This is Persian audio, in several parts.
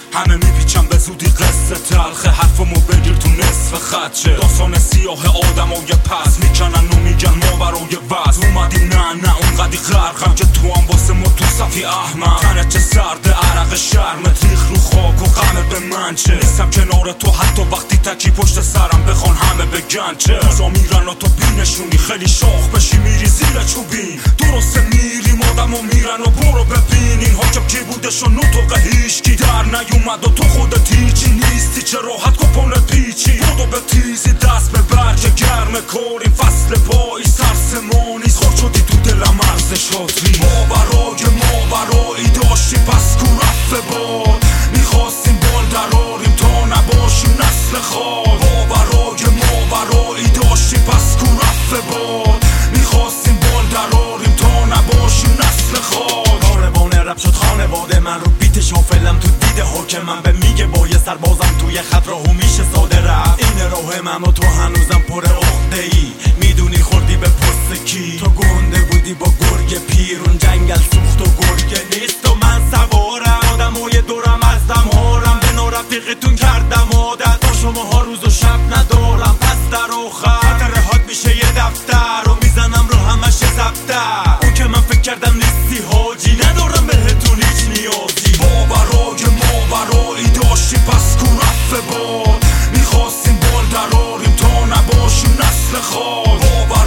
همه میپیچن به زودی قصه تلخه، حرفمو بگیر تو نصف خدشه. داستان سیاه آدمای پس میکنن و میگن ما برای وز اومدیم، نه اونقدی غرقم که تو هم واسه ما تو صفی احمد. تنه چه سرده عرق شرمت ریخ رو خاک و غمه به من چه. نیستم کنار تو حتی وقتی تکی پشت سرم بخوان همه بگن چه. روزا میرن و تو بینشونی خیلی شاخ بشی میری زیر چوبین. درسته میریم آدم و میرن و برو ببینین حاکم کی بودش و نطق هیچکی در نیومد و تو خودت هیچی نیستی. چه راحت کپانت پیچی بودو به تیزی دست به برگ گرم کاریم. فصل پایی سرسمانی خور شدی تو دلم عرض شاتری. ماورایی داشتی پس کو رفت باد. میخواستیم بال دراریم تا نباشیم نسل خواد. ماورایی داشتی پس کو رفت باد. میخواستیم بال دراریم تا نباشیم نسل خواد. کاروان رب شد خانواده من رو بیت شافلم تو دیده حکم من به میگه با یه سربازم توی خط راهو میشه ساده رفت. این راه من و تو هنوزم پر عقده ای. میدونی خوردی به پست کی. تو گنده بودی با گرگ پیر اون جنگل سوخت و گرگ نیست و من سوارم. آدمای دورم ازدم هارم به نارفیقتون کردم عادت. با شماها روز و شب ندارم پس در آخر خاطرهات میشه یه دفتر و میزنم رو همش زبطر. اون که من فکر کردم نیستی حاجی ندارم بهتون هیچ نیازی. ماورایی داشتی پس کو رفت باد. میخواستیم بال دراریم تا نباشیم نسل خواد.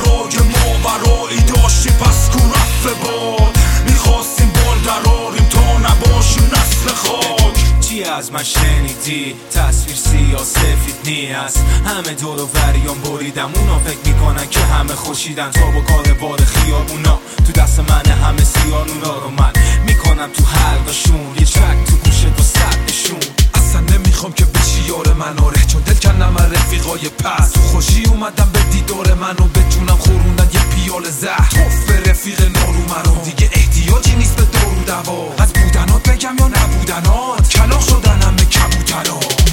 ماورایی داشتی پس کو رفت باد. میخواستیم بال دراریم تا نباشیم نسل خواد. چی از من شنیدی؟ تصویر سیاه سفید نیست. همه دور و وریان بریدم. اونا فکر میکنن که همه خوشیدن. تا با کاروار خیابونا تو دست منه همه سیانونا رو من میکنم تو حلقشون. یه چک تو گوشه و صدشون. اصلا نمیخوام که بشی یار من آره، چون دل کندم رفیقای پس. تو خوشی اومدم به دیدار من و به جونم خوروندن یه پیال زهر. توف به رفیق نارو منو دیگه احتیاجی نیست به دارو دوا. از بودنات بگم یا نبودنات کلاغ شدن همه کبوترات.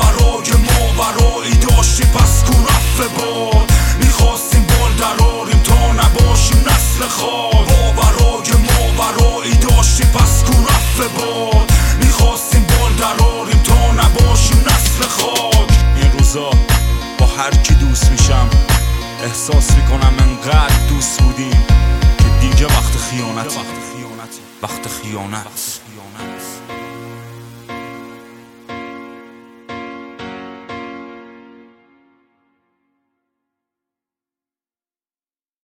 ماورایی داشتی پس کو رفت باد. میخواستیم بال دراریم تا نباشیم نسل خواد. ماورایی داشتی پس کو رفت باد. میخواستیم بال دراریم تا نباشیم نسل خواد. این روزا با هر کی دوست میشم احساس میکنم انقدر دوست بودیم که دیگه وقت خیانت